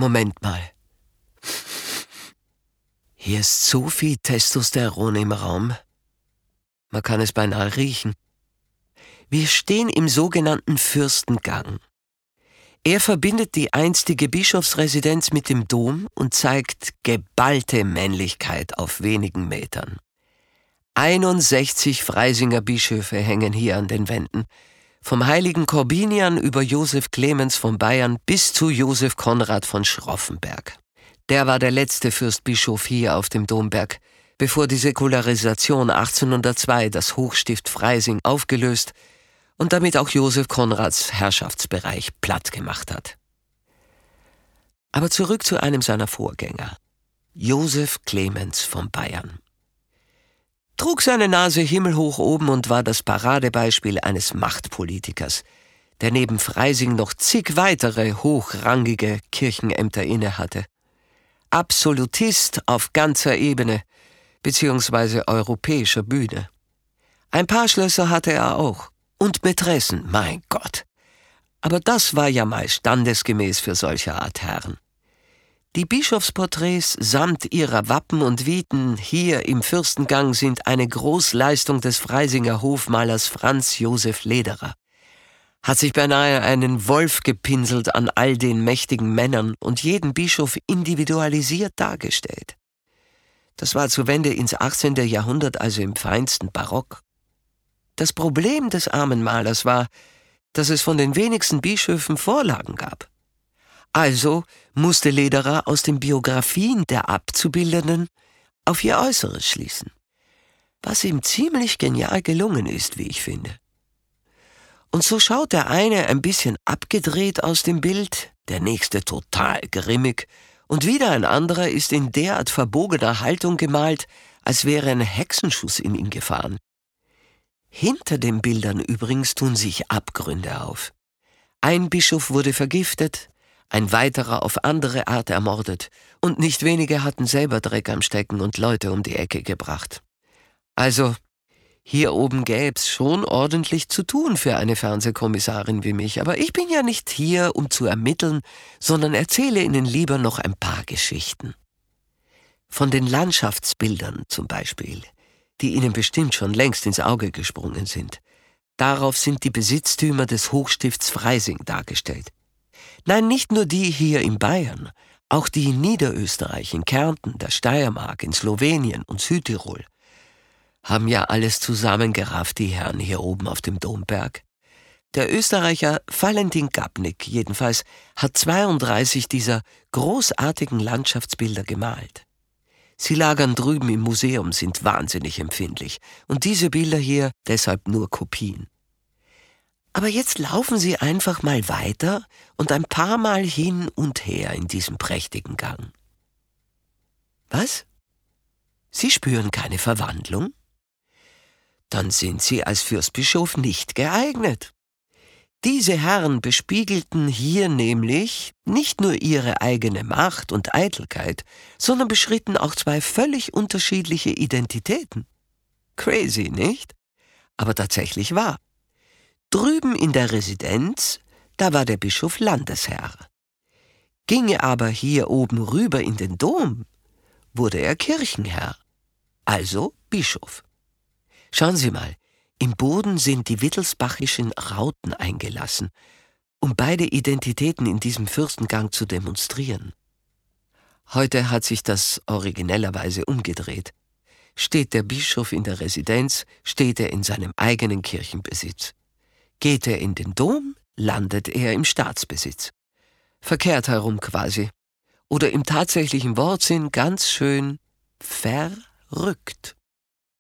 Moment mal. Hier ist so viel Testosteron im Raum. Man kann es beinahe riechen. Wir stehen im sogenannten Fürstengang. Er verbindet die einstige Bischofsresidenz mit dem Dom und zeigt geballte Männlichkeit auf wenigen Metern. 61 Freisinger Bischöfe hängen hier an den Wänden. Vom heiligen Korbinian über Josef Clemens von Bayern bis zu Josef Konrad von Schroffenberg. Der war der letzte Fürstbischof hier auf dem Domberg, bevor die Säkularisation 1802 das Hochstift Freising aufgelöst und damit auch Josef Konrads Herrschaftsbereich platt gemacht hat. Aber zurück zu einem seiner Vorgänger, Josef Clemens von Bayern. Trug seine Nase himmelhoch oben und war das Paradebeispiel eines Machtpolitikers, der neben Freising noch zig weitere hochrangige Kirchenämter innehatte. Absolutist auf ganzer Ebene, beziehungsweise europäischer Bühne. Ein paar Schlösser hatte er auch. Und Mätressen, mein Gott. Aber das war ja mal standesgemäß für solche Art Herren. Die Bischofsporträts samt ihrer Wappen und Viten hier im Fürstengang sind eine Großleistung des Freisinger Hofmalers Franz Josef Lederer. Hat sich beinahe einen Wolf gepinselt an all den mächtigen Männern und jeden Bischof individualisiert dargestellt. Das war zur Wende ins 18. Jahrhundert, also im feinsten Barock. Das Problem des armen Malers war, dass es von den wenigsten Bischöfen Vorlagen gab. Also musste Lederer aus den Biografien der Abzubildenden auf ihr Äußeres schließen, was ihm ziemlich genial gelungen ist, wie ich finde. Und so schaut der eine ein bisschen abgedreht aus dem Bild, der nächste total grimmig, und wieder ein anderer ist in derart verbogener Haltung gemalt, als wäre ein Hexenschuss in ihn gefahren. Hinter den Bildern übrigens tun sich Abgründe auf. Ein Bischof wurde vergiftet, ein weiterer auf andere Art ermordet, und nicht wenige hatten selber Dreck am Stecken und Leute um die Ecke gebracht. Also, hier oben gäb's schon ordentlich zu tun für eine Fernsehkommissarin wie mich, aber ich bin ja nicht hier, um zu ermitteln, sondern erzähle Ihnen lieber noch ein paar Geschichten. Von den Landschaftsbildern zum Beispiel, die Ihnen bestimmt schon längst ins Auge gesprungen sind. Darauf sind die Besitztümer des Hochstifts Freising dargestellt. Nein, nicht nur die hier in Bayern, auch die in Niederösterreich, in Kärnten, der Steiermark, in Slowenien und Südtirol. Haben ja alles zusammengerafft, die Herren hier oben auf dem Domberg. Der Österreicher Valentin Gabnik jedenfalls hat 32 dieser großartigen Landschaftsbilder gemalt. Sie lagern drüben im Museum, sind wahnsinnig empfindlich. Und diese Bilder hier deshalb nur Kopien. Aber jetzt laufen Sie einfach mal weiter und ein paar Mal hin und her in diesem prächtigen Gang. Was? Sie spüren keine Verwandlung? Dann sind Sie als Fürstbischof nicht geeignet. Diese Herren bespiegelten hier nämlich nicht nur ihre eigene Macht und Eitelkeit, sondern beschritten auch zwei völlig unterschiedliche Identitäten. Crazy, nicht? Aber tatsächlich wahr. Drüben in der Residenz, da war der Bischof Landesherr. Ginge aber hier oben rüber in den Dom, wurde er Kirchenherr, also Bischof. Schauen Sie mal, im Boden sind die wittelsbachischen Rauten eingelassen, um beide Identitäten in diesem Fürstengang zu demonstrieren. Heute hat sich das originellerweise umgedreht. Steht der Bischof in der Residenz, steht er in seinem eigenen Kirchenbesitz. Geht er in den Dom, landet er im Staatsbesitz. Verkehrt herum quasi. Oder im tatsächlichen Wortsinn ganz schön verrückt.